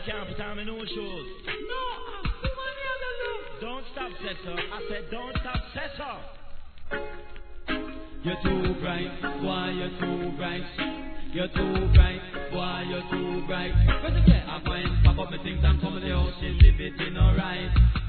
I can't put on my new shoes. No, woman, you have look. Don't stop, Cesar. I said, don't stop, Cesar. You're too bright, boy, you're too bright. You're too bright, boy, you're too bright. First of all, I find pop up my things and come to the house, she live it in alright.